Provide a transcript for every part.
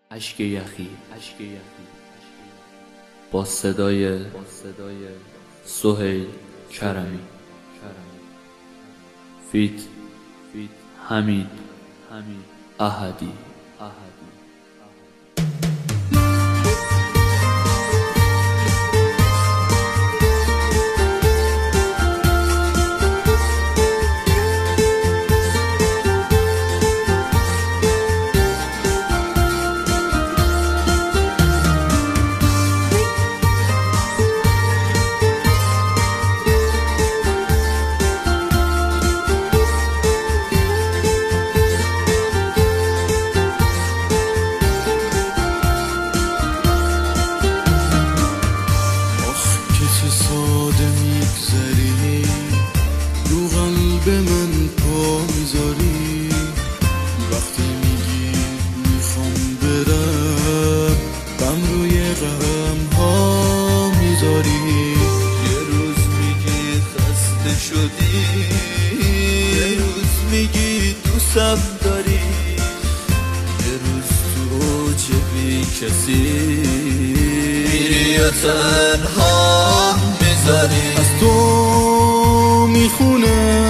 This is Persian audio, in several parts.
اشک یخی با صدای سهیل کرمی، فیت حمید احدی. به من پا میذاری وقتی میگی میخوام برم، غم روی غم ها میذاری. یه روز میگی خسته شدی، یه روز میگی دوستم داری، یه روز تو اوج بی کسی میری و تنها میذاری. از تو میخونه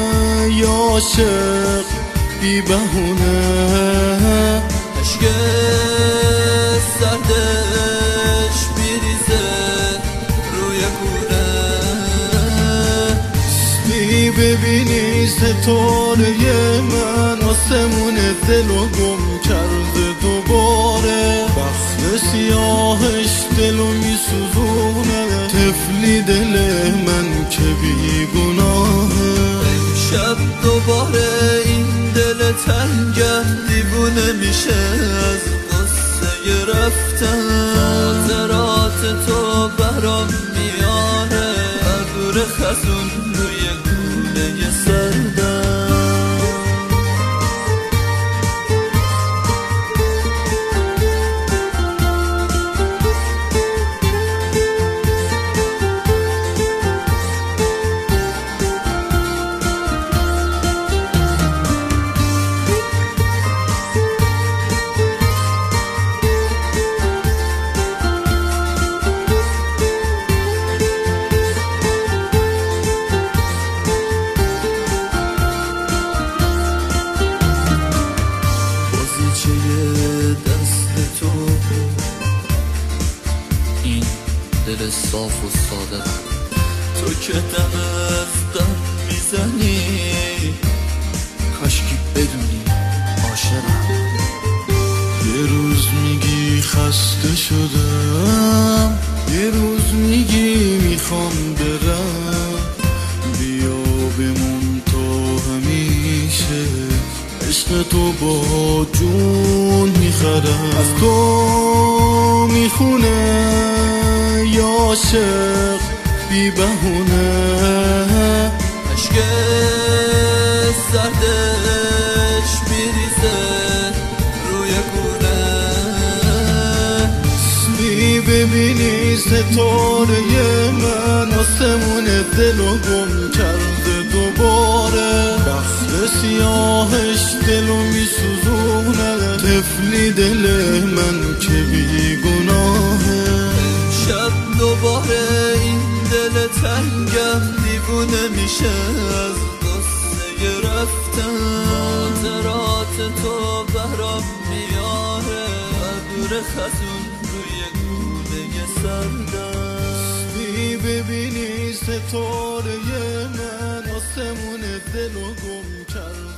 عاشق بی بهونه، عشق سردش میریزه روی گونه. بی ببینی ستاره من آسمون دلو گم کرده دوباره، بخت سیاهش دلو میسوزونه، طفلی دل من که بی گناهه. شب دوباره این دل تنگم دیوونه میشه از قصه رفتن. خاطرات تو برام میاره ابر خزون روی گونه سردم. دل صاف و ساده تو که دم از دم میزنی، کاشکی بدونی عاشقم. یه روز میگی خسته شدم، یه روز میگی میخوام برم، بیا بمون تا همیشه، عشق تو با جون میخرم. از تو میخونه عاشق بی بهونه، عشق سردش میریزه روی گونه. بی ببینی ستاره من آسمون دلو گم کرده دوباره، بخت سیاهش دلو میسوزونه، طفلی دل من که بی گناهه. شب دوباره این دل تنگم دیوونه میشه از قصه رفتن. خاطرات تو برام میاره ابر خزون روی گونه سردم. بی ببینی ستاره من آسمون دلو گم کرد